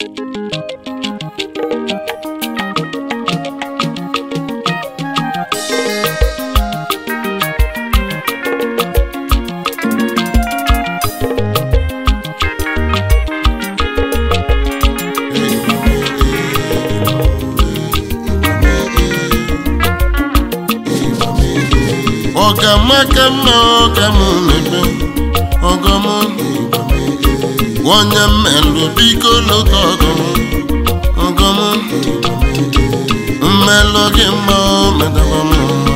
Onye mmelụ biko lụta ọgọmụ mmelụ gị mma medaba mma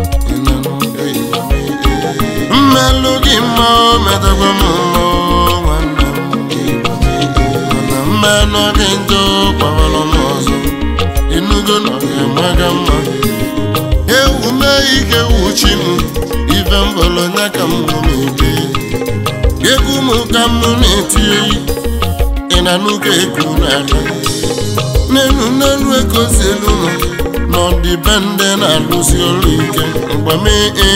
mmelụ gị mma medaba mma nwanne m mana mmelụ gị njọ kpawara m ọzọ enugo na ga-amaga mma ewu mee ike wuchi m ife mbọlọ nya ka m na-ebe egwu m ka m na-eti eyi ị na-anụgo egwu n'ala n'elu ekozi elu nọ n'ọdịbendị na-alụsi ọrụ ike mgbame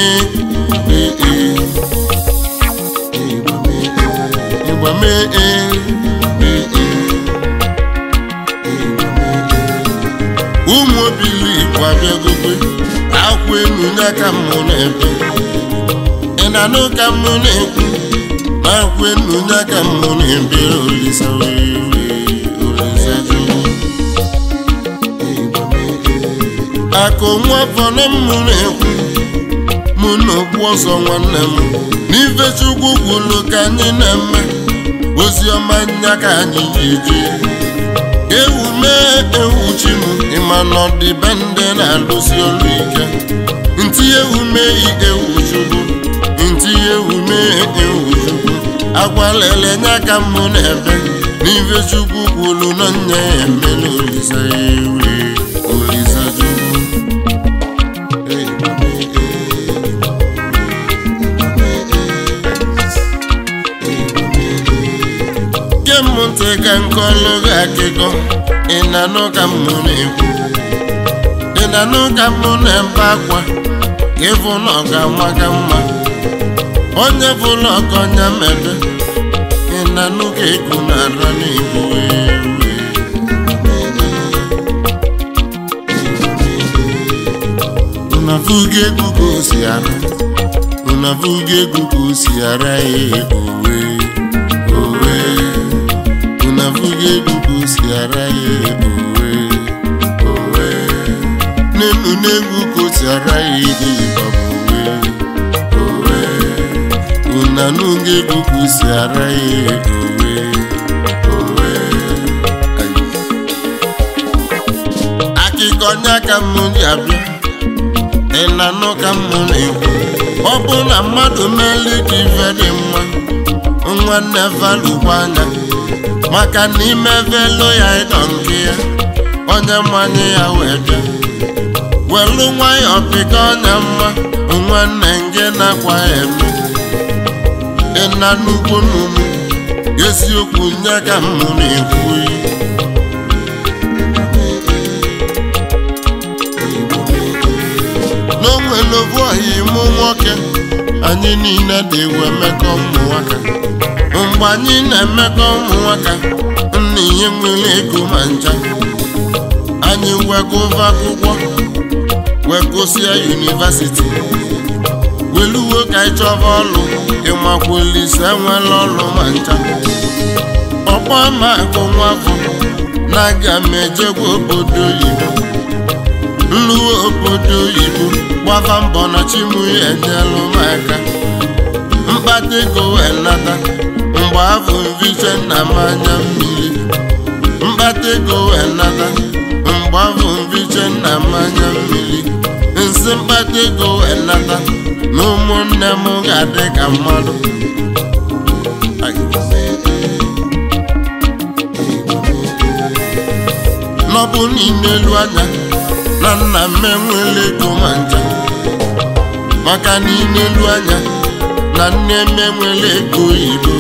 ụmụ obili Igbo abịagokwe akwa enu nya ka m na-ebe ị na-anụ ka m na-ekwu akwa enu nya ka m na-ebe Olisa akụ nwa fọnụ m na-ekwu mụ na okpu ọsọ nwanne m n'ife Chukwu kwuru ka anyị na-eme ozi ọma nya ka anyị ji ewu mee ewu chi m ịma na ọdịbendị na-alụsi ọrụ ike ntị ewu mee ewu Chukwu ntị ewu mee ewu Chukwu agwalele nya ka m na-ebe n'ife Chukwu kwuru na nya ya emela Olisa Olisa Chukwu ntị ka nkọlụ gị akịkọ ị na-anụ ka m na-ekwu ị na-anụ ka m na-ebe akwa ka ịfụ na ọ ga-amaga mma onye fụlụ ọkọ nya mebe ị na-anụ ka egwu na-ara n'Igbo unavuga egwu ka o si ara unavuga egwu ka o si ara owe unavuga egwu ka o si ara owe n'elu n'egwu ka o si ara owe unanuga egwu ka o si ara akịkọ nya ka m ji abịa ị na-anụ ka m na-ekwu ọ bụ na mmadụ meli ka ife dị mma nwanne valụkwa anya maka na ime velo ya ịdọ nke ya onye mmanye ya wee bịa welu nwayọọ pịka onye mma nwanne nge na-akwa eme ị na-anụkwu n'umu eziokwu nye ka m na-ekwu n'onwelobu ọhịa ịmụ nwoke anyị niile dị ewe mmekọ ụmụ nwaka mgbe anyị na-emekọ ụmụ nwaka nna ihe nwere ego ma ncha anyị wegova akwụkwọ wegosịa yunivasiti weluwo ka anyị chọba ọlụ ịmakwa Olisa enwela ọlụ ma ncha ọkpọ ama akụ nwafọ na-aga m ejegwa obodo oyibo nluwe obodo oyibo gbava mbọ na chimu ya enyelụ m aka mkpata ego wee nata mgbe afọ mviche na mmanya mmiri mkpata ego wee nata mgbe afọ mviche na mmanya mmiri nsị mkpata ego wee nata na ụmụnne m ga-adị ka mmadụ n'ọbụ niile elu anya na nna m enwela ego ma ncha maka niile elu anya na nne m enwela ego oyibo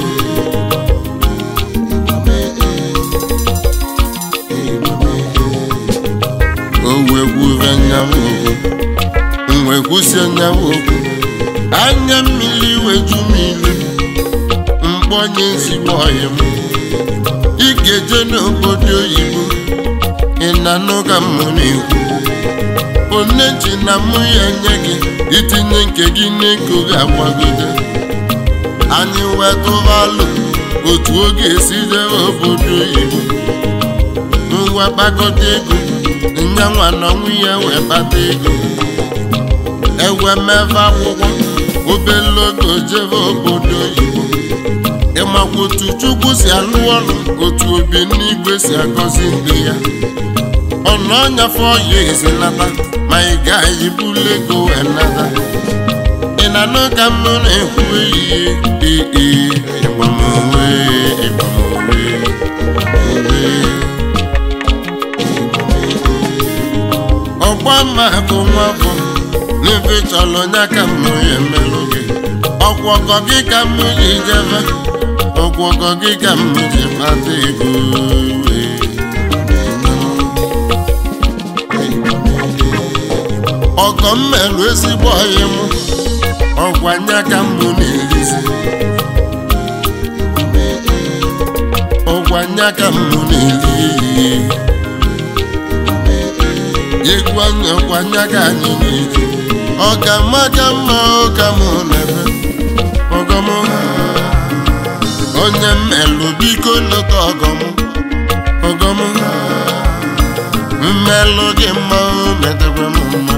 wegwusie nyawo anya mmiri weju mmiri mkpọnye ezigbo ọhịa m ga-eje n'obodo oyibo ị na-anụ ka m na-ekwu onye ji na mụ ya nye gị itinye nke gị n'ego ga-agbagote anyị wetụvalụ otu oge esi jebe obodo oyibo ngwa kpakọta ego nyanwa na nwunye wee kpata ego ewe mebe akwụkwọ obele oge jebe obodo oyibo ịmakwa otu Chukwu si alụ ọrụ otu obi n'igwe si agọzi ndị ya ọnụ ọnyafe ọya ezinata ma ị gaghị bulu ego wee nata ị na-anụ ka m na-ekwu ehihie ịgbamowe ọgba mma bụ nwa bụ n'ebe chọrọ nya ka m ya emelụ gị ọgwọgọ gị ka m ji jebe ọgwọgọ gị ka m ji kpata ego ọgọ m merụ ezigbo ọyị m ọgwa nya ka m na-erizi ọgwa nya ka m na-eri egwu anya ọgwa nya ka anyị na-eji ọga maka mma ụka m na-ebe ọgọ m onye mmelụ biko lọta ọgọ m mmelụ gị mma metakwa m mma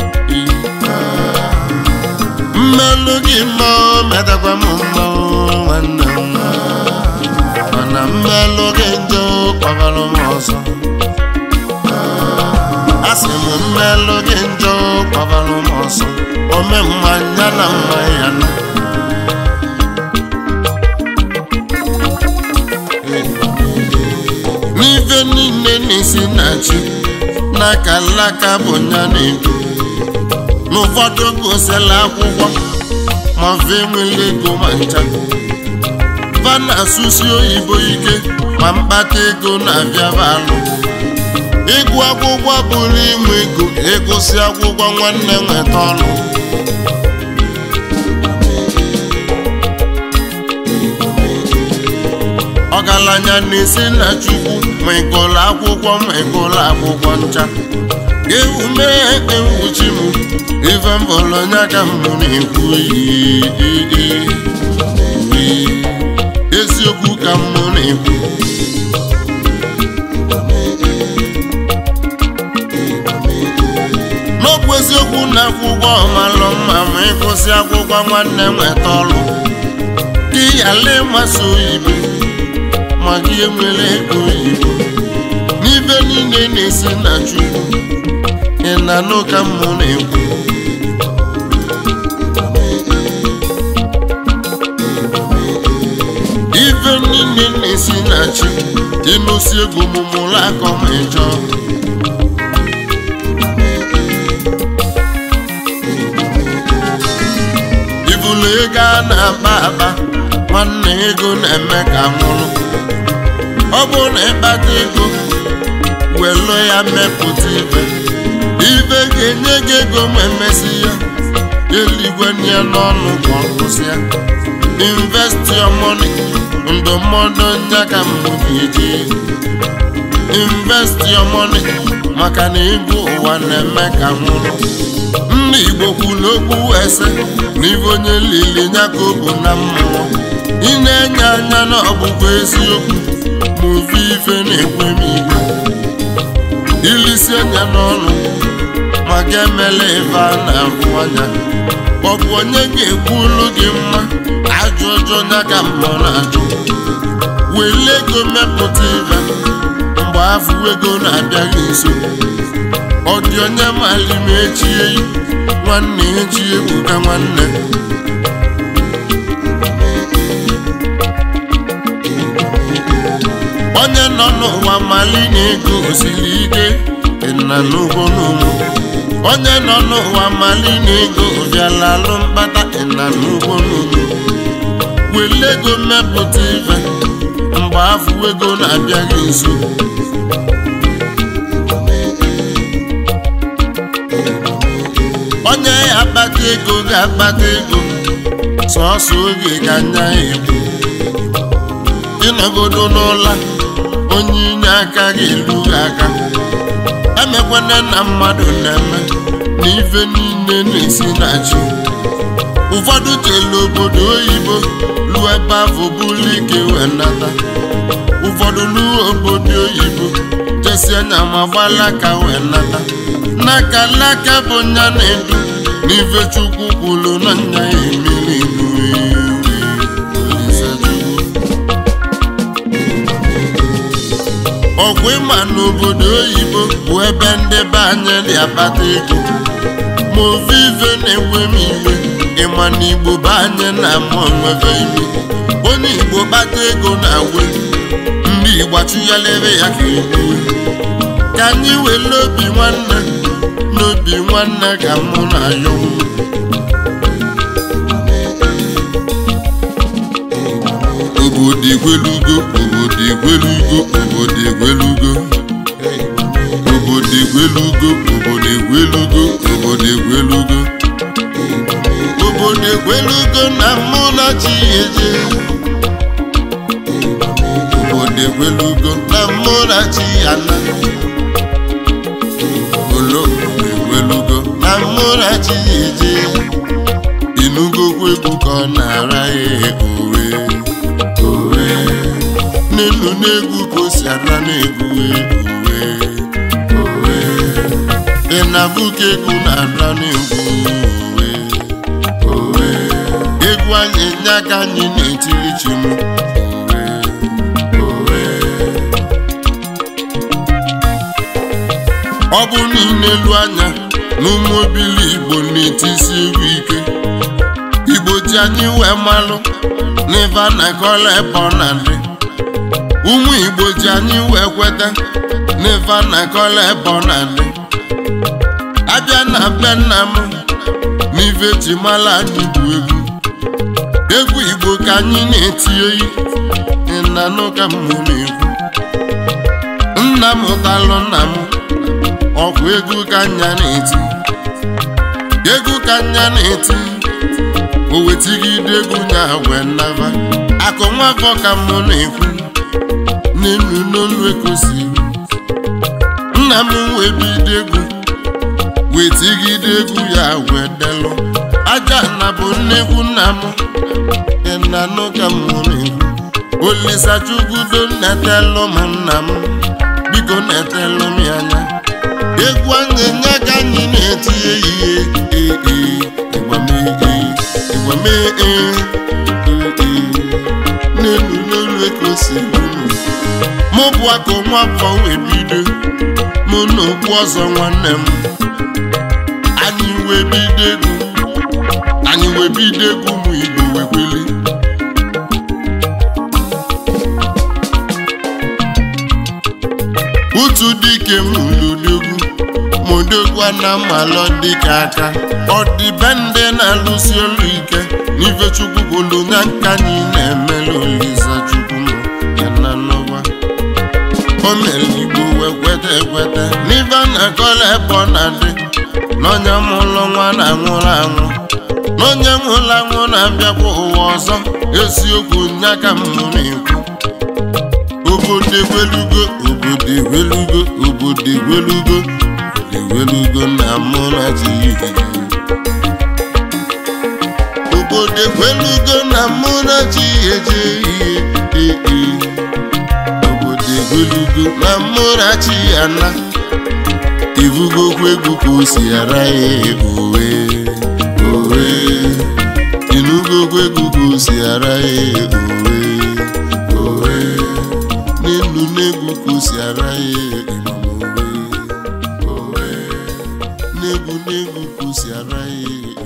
mmelụ gị mma metakwa m mma nwanne m mana mmelụ gị njọ kpagara m ọzọ asị m mmelụ gị njọ kpagara m ọzọ ome mmanya na mma ya na n'ife niile n'isi na-achị n'aka alaka bụ nya na-edu n'ụfọdụ gosila akwụkwọ ma fe nwere ego ma ncha va na-asụsi oyibo ike ma mkpata ego na-abịaba alụ ịgụ akwụkwọ bụrụ inwe ego ịgụsị akwụkwọ nwanne nweta ọnụ ọgaranya na-esi na Chukwu ma ịgụlụ akwụkwọ ma ịgụlụ akwụkwọ ncha ewu mee ewuchi m ife mbọlọ nya ka m na-ekwu eziokwu ka m na-ekwu n'ọbụ eziokwu na akwụkwọ ọmalụ mma ma ịgụsị akwụkwọ nwanne nweta ọlụ gị yala ịmasị oyibo ma gị enwere ego oyibo n'ibe niile na-esi na Chukwu ị na-anụ ka m na-ekwu ife niile na-esi na chi ịnụsi ego mụmụrụ akọ ma ịchọ ibulu ego a na-akpa akpa nwanne ego na-eme ka nwụrụ ọ bụ na ịkpata ego welu ya mepụta ibe ga-enye gị ego ma emesi ya eluigwe nye n'ọnụ ka ọ kwụsịa invest your money ndụmọdụ nya ka mbụ ga-eji invest your money maka na ego ụwa na-eme ka nwụrụ ndị Igbo kwuru okwu ese na ibe onye lili nya ka ọ bụ na mmụọ ị na-enye anya na ọbụbụ eziokwu ma ofe ife na-ekwe m igwe ilisi anya n'ọnụ ma ga-emele ife a na-ahụ anya ọ bụ onye ga-ekwu olu gị mma ajụ ọjọọ nya ka mbọ na-ajụ wele ego mepụta ife mgbe afọ ego na-abịaghị nso ọ dị onye mali ma echie nwanne echi ebuka nwanne onye nọ n'ụwa mali na ego osiri ike na n'ugbo n'ụmụ onye nọ n'ụwa mali na ego bịala alụ mkpata na n'ugbo n'ụmụ wele ego mmepụta ife mgbe afọ ego na-abịaghị nso onye akpata ego ga-akpata ego sọọsọ oge ka anya egwu ịnọgodo n'ụla onye inye aka ga-elu aka emekwana na mmadụ na-eme na ife niile na-esi na chi ụfọdụ jelu obodo oyibo lụọ ebe afọ bụrụ ike wee nata ụfọdụ lụọ obodo oyibo jesi anya ma gbalaka wee nata n'aka laka bụ nya na-edu n'ife Chukwu kwuru na nya ya emeli ọgwụ ịma n'obodo oyibo bụ ebe ndị be anyị dị akpata ego ma ovive na-enwe m iwe ịma na Igbo be anyị na-amụ onweve iwe onye Igbo kpata ego na-awe ndị Igbo achụghalere ya ka egbuwe ka anyị were obi nwanne n'obi nwanne ka mụ na ya obodo egwelugo obodo egwelugo obodo egwelugo obodo egwelugo obodo egwelugo obodo egwelugo obodo egwelugo na mụ na chi eje obodo egwelugo na mụ na chi ana olo egwelugo na mụ na chi eje inugo egwu ka ọ na-ara ya owe n'elu n'egwu ka o si ara n'egwu owe ị na-abụka egwu na-ara n'egwu owe egwu anyị nye aka anyị na-etiri chi m ọ bụ niile elu anya n'ụmụ obili Igbo na-etisi egwu ike Igbo ji anyị wee malụ n'ife a na-akọla ebe ọ na-adị ụmụ Igbo ji anyị wee kweta n'ife a na-akọla ebe ọ na-adị abịa na be nna m n'ife ji mala anyị bụ egwu Igbo ka anyị na-eti oyi ịnanụ ka m na-ekwu nna m talụ nna m ọkwa egwu ka nya na-eti egwu ka nya na-eti o wetigide egwu nya wee naba akụ nwafọ ka m na-ekwu n'elu n'olu ekosiri nna m wee bido egwu wetigide egwu ya wee delụ aja na bụ nnekwu nna m ịnanụ ka m na-ekwu Olisa Chukwudo na-etelụ m nna m biko na-etelụ m ya anya egwu anyị nye ka anyị na-eti ehihie n'elu n'olu ekosiri mụ bụ akụ nwafọ wee bido mụ na okpu ọzọ nwanne m anyị wee bido egwu mụ Igbo wekweli utu dike m lụdogwu modogwu na mmalọ dịka aka ọ dị be ndị na-alụsi olu ike n'ife Chukwu bụlu nya nka anyị na-emela Olisa Chukwu m ya na n'ụwa o mere Igbo wee kweta ekweta n'ife a na-akọla ebe ọ na-adị n'onye mụlụ nwa na-anwụrụ anwụ n'onye nwụrụ anwụ na-abịakwa ụwa ọzọ eziokwu nya ka m na-ekwu obodo egwelugo obodo egwelugo obodo egwelugo egwelugo na mụ na chi obodo egwelugo na mụ na chi eje obodo egwelugo na mụ na chi ana ivugo egwu ka o si ara ya owe inugo egwu ka o si ara ya owe n'elu n'egwu ka o si ara ya owe n'egwu ka o si ara ya